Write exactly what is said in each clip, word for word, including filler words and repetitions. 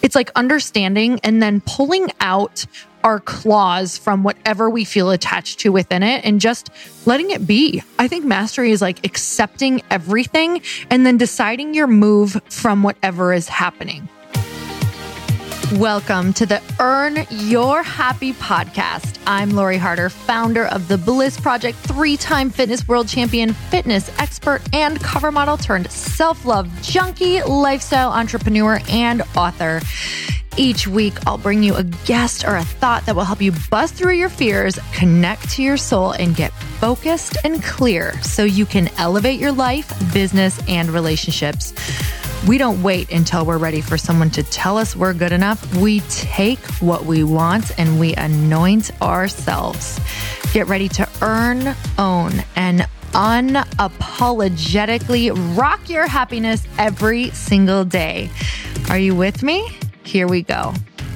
It's like understanding and then pulling out our claws from whatever we feel attached to within it and just letting it be. I think mastery is like accepting everything and then deciding your move from whatever is happening. Welcome to the Earn Your Happy podcast. I'm Lori Harder, founder of The Bliss Project, three-time fitness world champion, fitness expert, and cover model turned self-love junkie, lifestyle entrepreneur, and author. Each week, I'll bring you a guest or a thought that will help you bust through your fears, connect to your soul, and get focused and clear so you can elevate your life, business, and relationships. We don't wait until we're ready for someone to tell us we're good enough. We take what we want and we anoint ourselves. Get ready to earn, own, and unapologetically rock your happiness every single day. Are you with me? Here we go.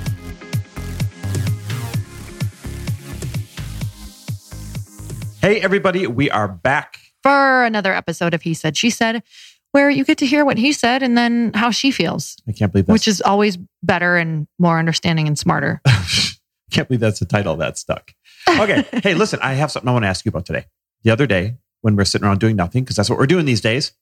Hey, everybody. We are back for another episode of He Said, She Said, where you get to hear what he said and then how she feels. I can't believe that. Which is always better and more understanding and smarter. I can't believe that's the title that stuck. Okay. Hey, listen, I have something I want to ask you about today. The other day, when we're sitting around doing nothing, because that's what we're doing these days,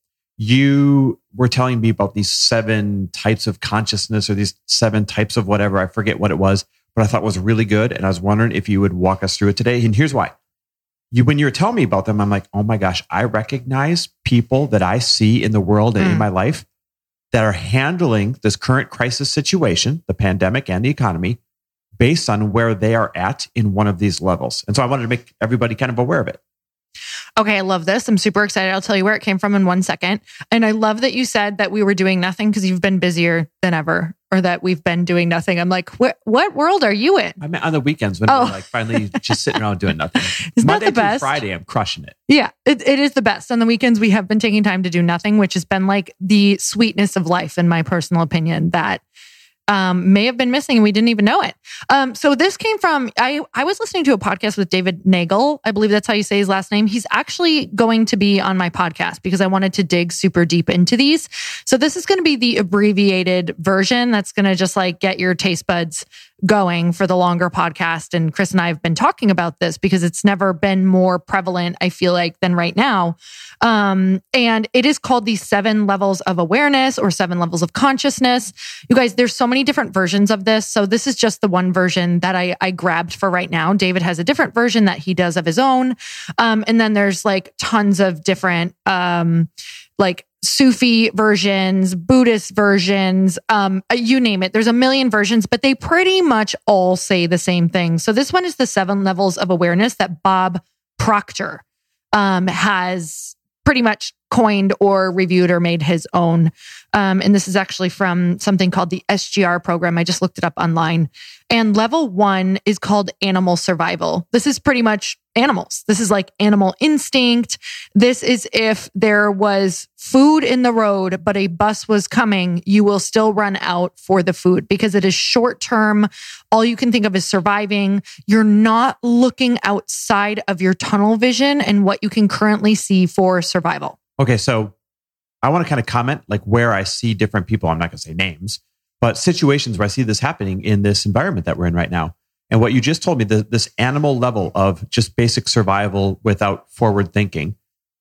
you were telling me about these seven types of consciousness or these seven types of whatever. I forget what it was, but I thought was really good. And I was wondering if you would walk us through it today. And here's why. You, when you were telling me about them, I'm like, oh my gosh, I recognize people that I see in the world and mm. in my life that are handling this current crisis situation, the pandemic and the economy, based on where they are at in one of these levels. And so I wanted to make everybody kind of aware of it. Okay, I love this. I'm super excited. I'll tell you where it came from in one second. And I love that you said that we were doing nothing because you've been busier than ever, or that we've been doing nothing. I'm like, what what world are you in? I mean, on the weekends when oh. we're like finally just sitting around doing nothing. Isn't Monday that the best? Through Friday, I'm crushing it. Yeah, it, it is the best. On the weekends, we have been taking time to do nothing, which has been like the sweetness of life, in my personal opinion, that Um, may have been missing and we didn't even know it. Um, so this came from, I, I was listening to a podcast with David Nagel. I believe that's how you say his last name. He's actually going to be on my podcast because I wanted to dig super deep into these. So this is going to be the abbreviated version that's going to just like get your taste buds going for the longer podcast. And Chris and I have been talking about this because it's never been more prevalent, I feel like, than right now. Um, and it is called the seven levels of awareness or seven levels of consciousness. You guys, there's so many different versions of this. So this is just the one version that I, I grabbed for right now. David has a different version that he does of his own. Um, and then there's like tons of different, um, like Sufi versions, Buddhist versions, um, you name it. There's a million versions, but they pretty much all say the same thing. So this one is the seven levels of awareness that Bob Proctor um, has pretty much coined or reviewed or made his own. Um, and this is actually from something called the S G R program. I just looked it up online. And level one is called animal survival. This is pretty much animals. This is like animal instinct. This is if there was food in the road, but a bus was coming, you will still run out for the food because it is short term. All you can think of is surviving. You're not looking outside of your tunnel vision and what you can currently see for survival. Okay, so I want to kind of comment like where I see different people. I'm not going to say names, but situations where I see this happening in this environment that we're in right now. And what you just told me, the, this animal level of just basic survival without forward thinking,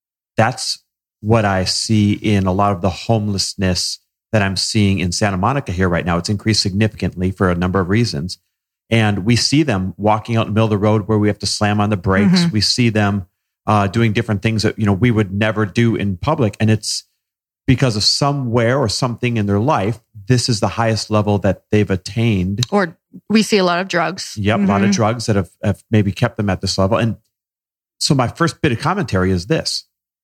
that's what I see in a lot of the homelessness that I'm seeing in Santa Monica here right now. It's increased significantly for a number of reasons. And we see them walking out in the middle of the road where we have to slam on the brakes. Mm-hmm. We see them uh, doing different things that, you know, we would never do in public. And it's because of somewhere or something in their life, this is the highest level that they've attained. Or we see a lot of drugs. Yep, mm-hmm. a lot of drugs that have, have maybe kept them at this level. And so my first bit of commentary is this.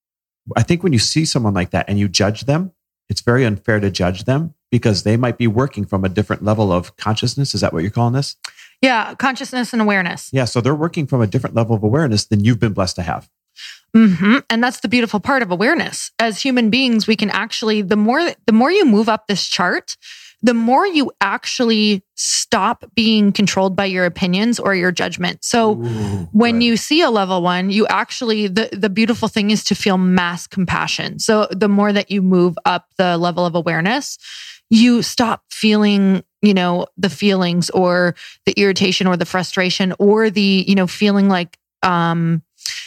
I think when you see someone like that and you judge them, it's very unfair to judge them because they might be working from a different level of consciousness. Is that what you're calling this? Yeah, consciousness and awareness. Yeah, so they're working from a different level of awareness than you've been blessed to have. Mm-hmm. And that's the beautiful part of awareness. As human beings, we can actually, the more, the more you move up this chart, the more you actually stop being controlled by your opinions or your judgment. So Ooh, when right. you see a level one, you actually, the, the beautiful thing is to feel mass compassion. So the more that you move up the level of awareness, you stop feeling, you know, the feelings or the irritation or the frustration or the, you know, feeling like um,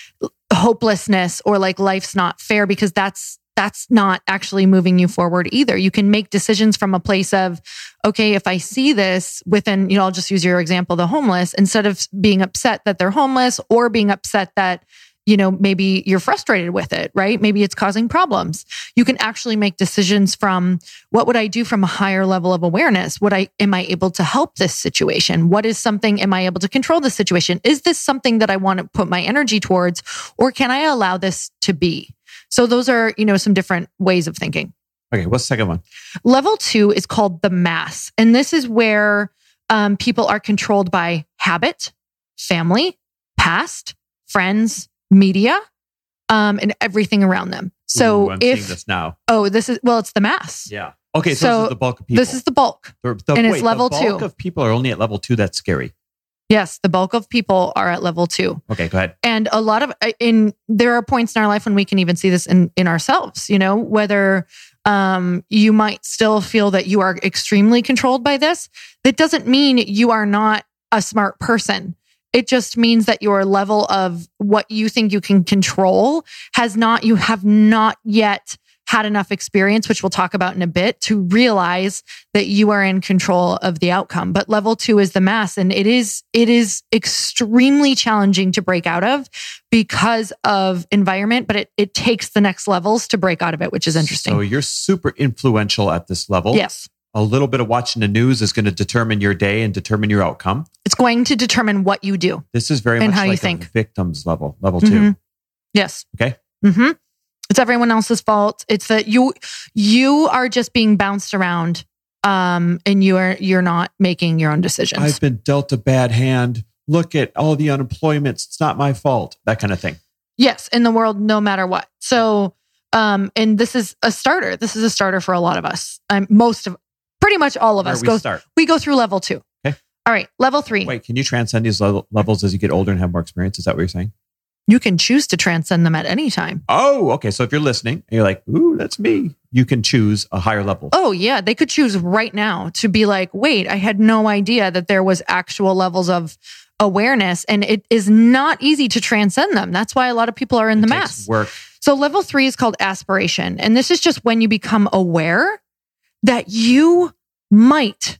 hopelessness or like life's not fair, because that's that's not actually moving you forward either. You can make decisions from a place of, okay, if I see this within, you know, I'll just use your example, the homeless, instead of being upset that they're homeless or being upset that, you know, maybe you're frustrated with it, right? Maybe it's causing problems. You can actually make decisions from, what would I do from a higher level of awareness? Would I, am I able to help this situation? What is something, am I able to control this situation? Is this something that I want to put my energy towards, or can I allow this to be? So those are, you know, some different ways of thinking. Okay, what's the second one? Level two is called the mass. And this is where um, people are controlled by habit, family, past, friends, media, um, and everything around them. So Ooh, I'm if, seeing this now. oh, this is, well, it's the mass. Yeah. Okay, so, So this is the bulk of people. This is the bulk. The, the, and it's wait, level the bulk two. of people are only at level two. That's scary. Yes, the bulk of people are at level two. Okay, go ahead. And a lot of, in there are points in our life when we can even see this in, in ourselves, you know, whether um, you might still feel that you are extremely controlled by this. That doesn't mean you are not a smart person. It just means that your level of what you think you can control has not, you have not yet had enough experience, which we'll talk about in a bit, to realize that you are in control of the outcome. But level two is the mass. And it is, it is extremely challenging to break out of because of environment, but it, it takes the next levels to break out of it, which is interesting. So you're super influential at this level. Yes. A little bit of watching the news is going to determine your day and determine your outcome. It's going to determine what you do. This is very And much how you like think. a victim's level, level two. Mhm. Yes. Okay. Mm-hmm. It's everyone else's fault. It's that you you are just being bounced around, um, and you are you're not making your own decisions. I've been dealt a bad hand. Look at all the unemployment. It's not my fault. That kind of thing. Yes, in the world, no matter what. So, um, and this is a starter. This is a starter for a lot of us. Um, most of, pretty much all of Where us we go. start. We go through level two. Okay. All right, level three. Wait, can you transcend these level, levels as you get older and have more experience? Is that what you're saying? You can choose to transcend them at any time. Oh, okay. So if you're listening and you're like, ooh, that's me, you can choose a higher level. Oh, yeah. They could choose right now to be like, wait, I had no idea that there was actual levels of awareness, and it is not easy to transcend them. That's why a lot of people are in It the takes mass. work. So level three is called aspiration. And this is just when you become aware that you might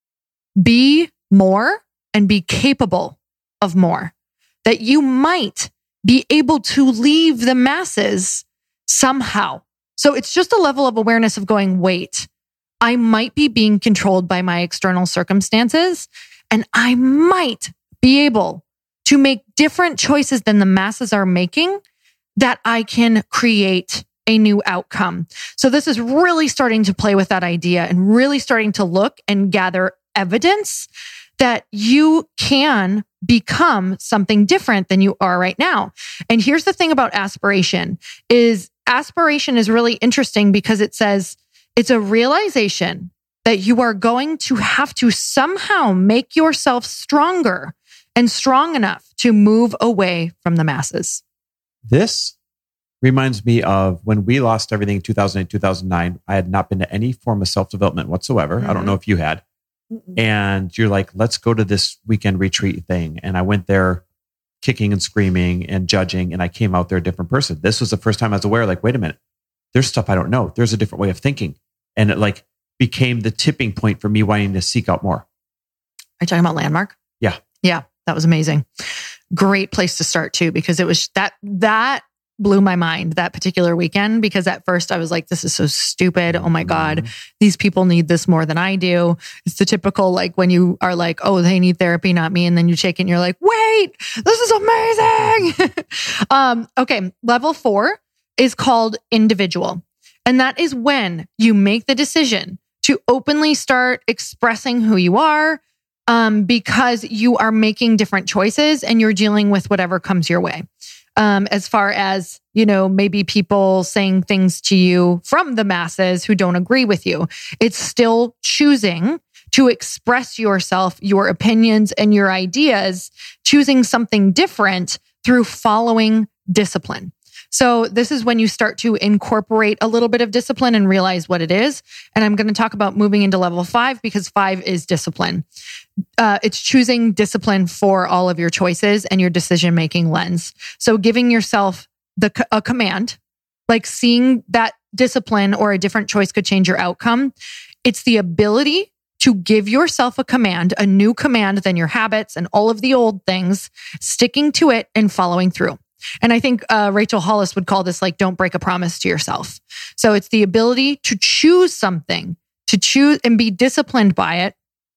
be more and be capable of more, that you might be able to leave the masses somehow. So it's just a level of awareness of going, wait, I might be being controlled by my external circumstances, and I might be able to make different choices than the masses are making, that I can create a new outcome. So this is really starting to play with that idea and really starting to look and gather evidence that you can become something different than you are right now. And here's the thing about aspiration is aspiration is really interesting because it says it's a realization that you are going to have to somehow make yourself stronger and strong enough to move away from the masses. This reminds me of when we lost everything in two thousand eight, two thousand nine. I had not been to any form of self-development whatsoever. Mm-hmm. I don't know if you had. Mm-hmm. And you're like, let's go to this weekend retreat thing. And I went there kicking and screaming and judging. And I came out there a different person. This was the first time I was aware, like, wait a minute, there's stuff I don't know. There's a different way of thinking. And it like became the tipping point for me wanting to seek out more. Are you talking about Landmark? Yeah. Yeah. That was amazing. Great place to start too, because it was that, that blew my mind that particular weekend, because at first I was like, this is so stupid. Oh my God, these people need this more than I do. It's the typical, like when you are like, oh, they need therapy, not me. And then you take it and you're like, wait, this is amazing. um, okay. Level four is called individual. And that is when you make the decision to openly start expressing who you are, um, because you are making different choices and you're dealing with whatever comes your way. Um, as far as, you know, maybe people saying things to you from the masses who don't agree with you, it's still choosing to express yourself, your opinions and your ideas, choosing something different through following discipline. So this is when you start to incorporate a little bit of discipline and realize what it is. And I'm going to talk about moving into level five because five is discipline. Uh, it's choosing discipline for all of your choices and your decision-making lens. So giving yourself the a command, like seeing that discipline or a different choice could change your outcome. It's the ability to give yourself a command, a new command than your habits and all of the old things, sticking to it and following through. And I think uh, Rachel Hollis would call this like, don't break a promise to yourself. So it's the ability to choose something, to choose and be disciplined by it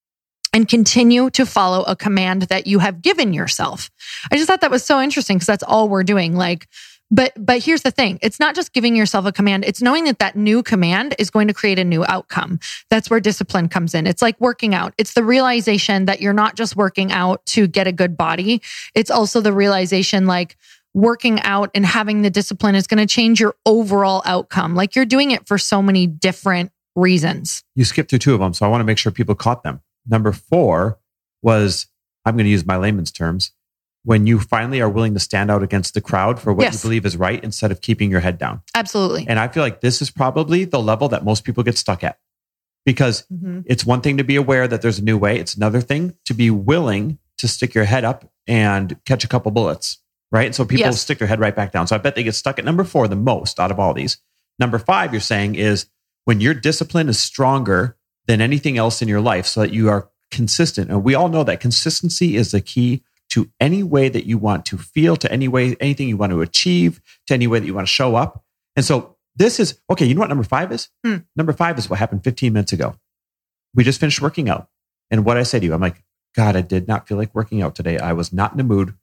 and continue to follow a command that you have given yourself. I just thought that was so interesting because that's all we're doing. Like, But but here's the thing. It's not just giving yourself a command. It's knowing that that new command is going to create a new outcome. That's where discipline comes in. It's like working out. It's the realization that you're not just working out to get a good body. It's also the realization like working out and having the discipline is going to change your overall outcome. Like you're doing it for so many different reasons. You skipped through two of them, so I want to make sure people caught them. Number four was, I'm going to use my layman's terms, when you finally are willing to stand out against the crowd for what Yes. you believe is right instead of keeping your head down. Absolutely. And I feel like this is probably the level that most people get stuck at because Mm-hmm. it's one thing to be aware that there's a new way. It's another thing to be willing to stick your head up and catch a couple bullets, right? And so people Yes. stick their head right back down. So I bet they get stuck at number four the most out of all these. Number five, you're saying is when your discipline is stronger than anything else in your life so that you are consistent. And we all know that consistency is the key to any way that you want to feel, to any way, anything you want to achieve, to any way that you want to show up. And so this is, okay, you know what number five is? Hmm. Number five is what happened fifteen minutes ago. We just finished working out. And what I say to you, I'm like, God, I did not feel like working out today. I was not in the mood.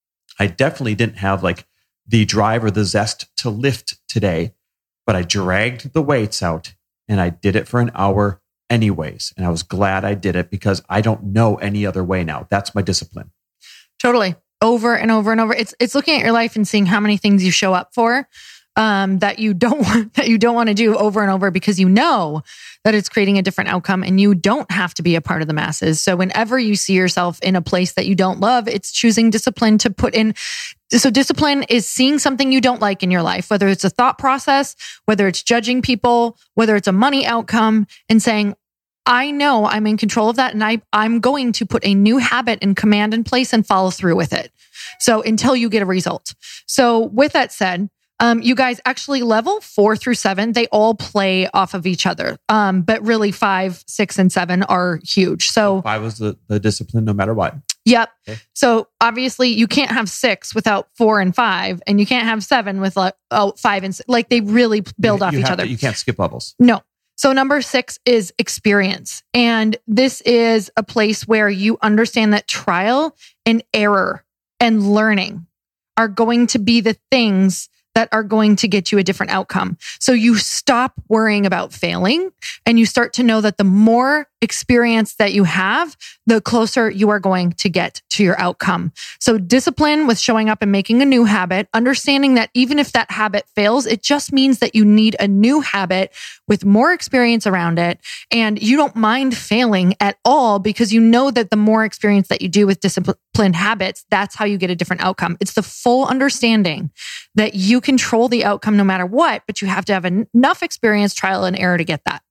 I definitely didn't have like the drive or the zest to lift today, but I dragged the weights out and I did it for an hour anyways. And I was glad I did it because I don't know any other way now. That's my discipline. Totally. Over and over and over. It's it's looking at your life and seeing how many things you show up for um, that you don't want, that you don't want to do over and over because you know that it's creating a different outcome and you don't have to be a part of the masses. So whenever you see yourself in a place that you don't love, it's choosing discipline to put in. So discipline is seeing something you don't like in your life, whether it's a thought process, whether it's judging people, whether it's a money outcome, and saying, I know I'm in control of that and I, I'm going to put a new habit and command in place and follow through with it. So until you get a result. So with that said, um, you guys actually level four through seven, they all play off of each other. Um, but really five, six, and seven are huge. So Five was the, the discipline no matter what. Yep. Okay. So obviously you can't have six without four and five, and you can't have seven with like, oh, five and six. Like they really build You- off you each have other. to- you can't skip levels. No. So number six is experience. And this is a place where you understand that trial and error and learning are going to be the things that are going to get you a different outcome. So you stop worrying about failing and you start to know that the more experience that you have, the closer you are going to get to your outcome. So discipline with showing up and making a new habit, understanding that even if that habit fails, it just means that you need a new habit with more experience around it. And you don't mind failing at all because you know that the more experience that you do with disciplined habits, that's how you get a different outcome. It's the full understanding that you control the outcome no matter what, but you have to have en- enough experience, trial and error to get that.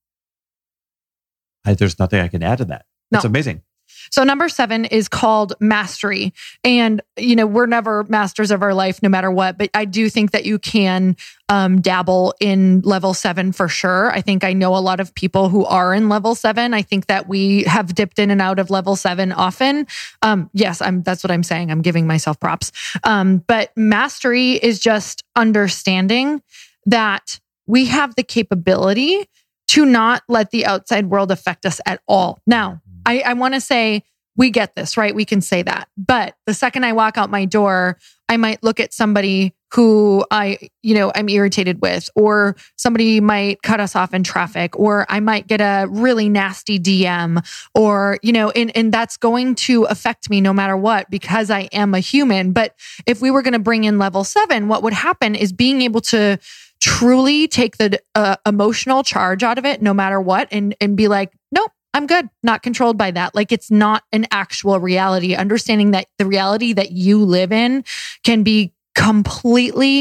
I, there's nothing I can add to that. That's No. amazing. So number seven is called mastery. And, you know, we're never masters of our life no matter what, but I do think that you can um, dabble in level seven for sure. I think I know a lot of people who are in level seven. I think that we have dipped in and out of level seven often. Um, yes, I'm, that's what I'm saying. I'm giving myself props. Um, but mastery is just understanding that we have the capability to not let the outside world affect us at all. Now, I, I want to say we get this, right? We can say that. But the second I walk out my door, I might look at somebody who I, you know, I'm irritated with, or somebody might cut us off in traffic, or I might get a really nasty D M, or, you know, and, and that's going to affect me no matter what, because I am a human. But if we were going to bring in level seven, what would happen is being able to truly take the uh, emotional charge out of it no matter what, and, and be like, nope, I'm good. Not controlled by that. Like it's not an actual reality. Understanding that the reality that you live in can be completely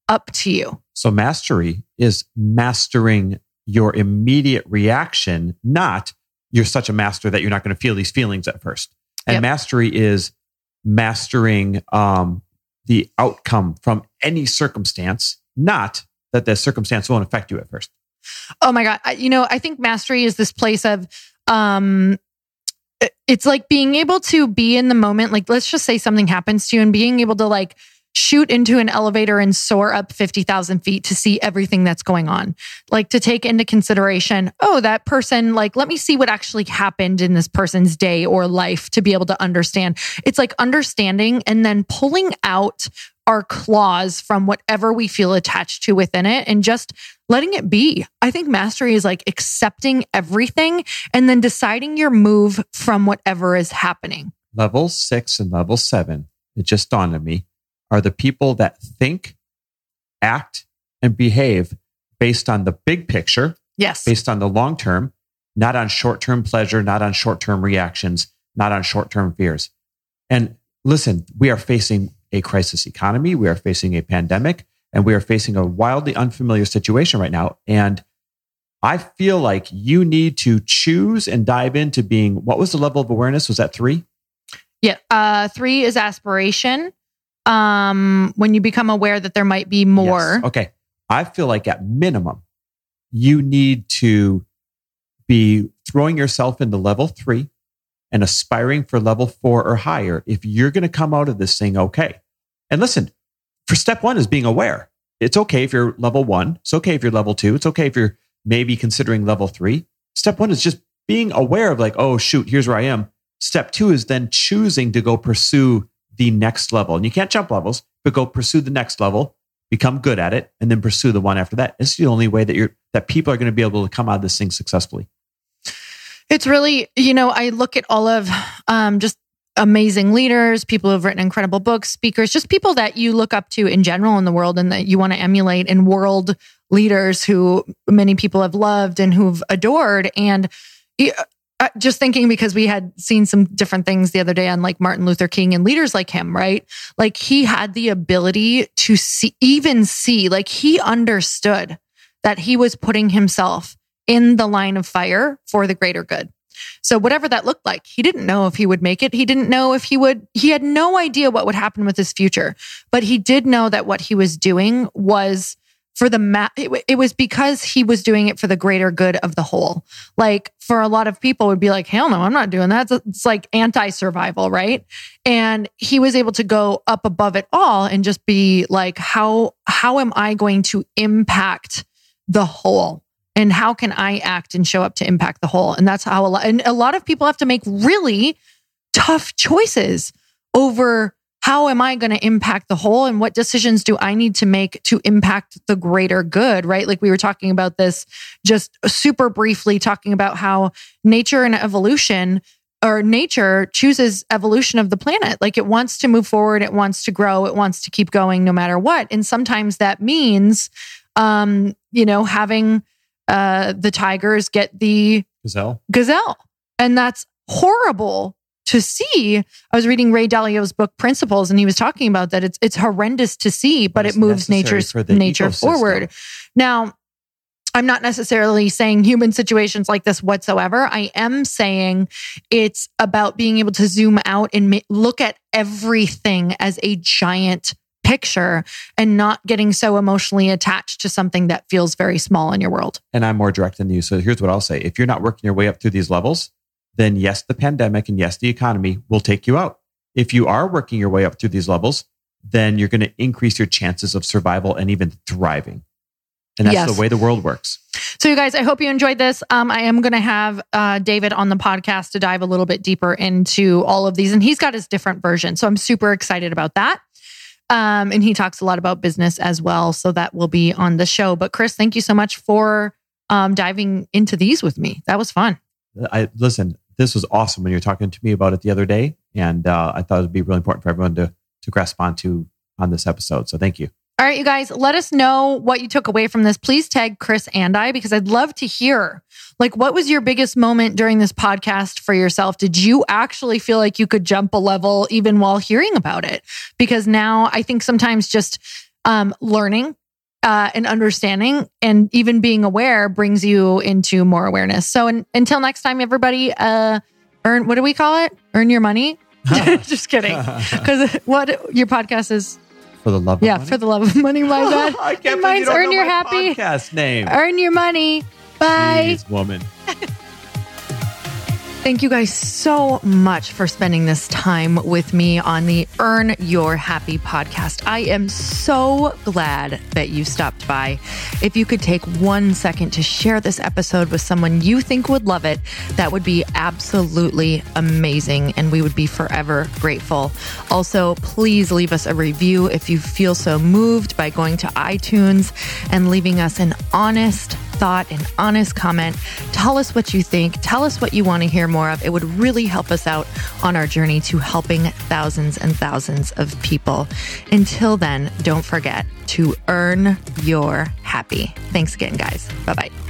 up to you. So mastery is mastering your immediate reaction, not you're such a master that you're not going to feel these feelings at first. And yep. mastery is mastering um, the outcome from any circumstance, not that the circumstance won't affect you at first. Oh my God. I, you know, I think mastery is this place of, um, it's like being able to be in the moment. Like, let's just say something happens to you and being able to like shoot into an elevator and soar up fifty thousand feet to see everything that's going on. Like to take into consideration, oh, that person, like, let me see what actually happened in this person's day or life to be able to understand. It's like understanding and then pulling out our claws from whatever we feel attached to within it and just letting it be. I think mastery is like accepting everything and then deciding your move from whatever is happening. Level six and level seven, it just dawned on me, are the people that think, act, and behave based on the big picture. Yes. Based on the long term, not on short-term pleasure, not on short-term reactions, not on short-term fears. And listen, we are facing a crisis economy. We are facing a pandemic, and we are facing a wildly unfamiliar situation right now. And I feel like you need to choose and dive into being, what was the level of awareness? Was that three? Yeah. Uh, three is aspiration. Um, when you become aware that there might be more. Yes. Okay. I feel like at minimum, you need to be throwing yourself into level three and aspiring for level four or higher if you're going to come out of this thing okay. And listen, for step one is being aware. It's okay if you're level one. It's okay if you're level two. It's okay if you're maybe considering level three. Step one is just being aware of like, oh, shoot, here's where I am. Step two is then choosing to go pursue the next level. And you can't jump levels, but go pursue the next level, become good at it, and then pursue the one after that. It's the only way that you're that people are going to be able to come out of this thing successfully. It's really, you know, I look at all of um, just amazing leaders, people who have written incredible books, speakers, just people that you look up to in general in the world and that you want to emulate, and world leaders who many people have loved and who've adored. And uh, just thinking, because we had seen some different things the other day on like Martin Luther King and leaders like him, right? Like he had the ability to see, even see, like he understood that he was putting himself in the line of fire for the greater good. So whatever that looked like, he didn't know if he would make it. He didn't know if he would, he had no idea what would happen with his future, but he did know that what he was doing was for the, ma- it, it was because he was doing it for the greater good of the whole. Like for a lot of people would be like, hell no, I'm not doing that. It's like anti-survival, right? And he was able to go up above it all and just be like, how, how am I going to impact the whole? And how can I act and show up to impact the whole? And that's how a lot, and a lot of people have to make really tough choices over how am I going to impact the whole and what decisions do I need to make to impact the greater good, right? Like we were talking about this just super briefly, talking about how nature and evolution, or nature chooses evolution of the planet. Like it wants to move forward. It wants to grow. It wants to keep going no matter what. And sometimes that means, um, you know, having Uh, the tigers get the gazelle. Gazelle. And that's horrible to see. I was reading Ray Dalio's book, Principles, and he was talking about that. It's it's horrendous to see, but it moves nature's nature ecosystem forward. Now, I'm not necessarily saying human situations like this whatsoever. I am saying it's about being able to zoom out and ma- look at everything as a giant picture and not getting so emotionally attached to something that feels very small in your world. And I'm more direct than you. So here's what I'll say. If you're not working your way up through these levels, then yes, the pandemic and yes, the economy will take you out. If you are working your way up through these levels, then you're going to increase your chances of survival and even thriving. And that's yes. the way the world works. So you guys, I hope you enjoyed this. Um, I am going to have uh, David on the podcast to dive a little bit deeper into all of these. And he's got his different version. So I'm super excited about that. Um, and he talks a lot about business as well. So that will be on the show. But Chris, thank you so much for um, diving into these with me. That was fun. I listen, this was awesome when you were talking to me about it the other day. And uh, I thought it would be really important for everyone to, to grasp onto on this episode. So thank you. All right, you guys, let us know what you took away from this. Please tag Chris and I, because I'd love to hear, like, what was your biggest moment during this podcast for yourself? Did you actually feel like you could jump a level even while hearing about it? Because now I think sometimes just um, learning uh, and understanding, and even being aware brings you into more awareness. So in, until next time, everybody, uh, earn, what do we call it? Earn your money? Just kidding. Because what your podcast is? For the love of yeah, money? for the love of money, my bad. I can't And believe you mine's don't Earn know Your my Happy. podcast name. Earn your money. Bye. Jeez, woman. Thank you guys so much for spending this time with me on the Earn Your Happy podcast. I am so glad that you stopped by. If you could take one second to share this episode with someone you think would love it, that would be absolutely amazing, and we would be forever grateful. Also, please leave us a review if you feel so moved by going to iTunes and leaving us an honest thought, an honest comment. Tell us what you think. Tell us what you want to hear more of. It would really help us out on our journey to helping thousands and thousands of people. Until then, don't forget to earn your happy. Thanks again, guys. Bye-bye.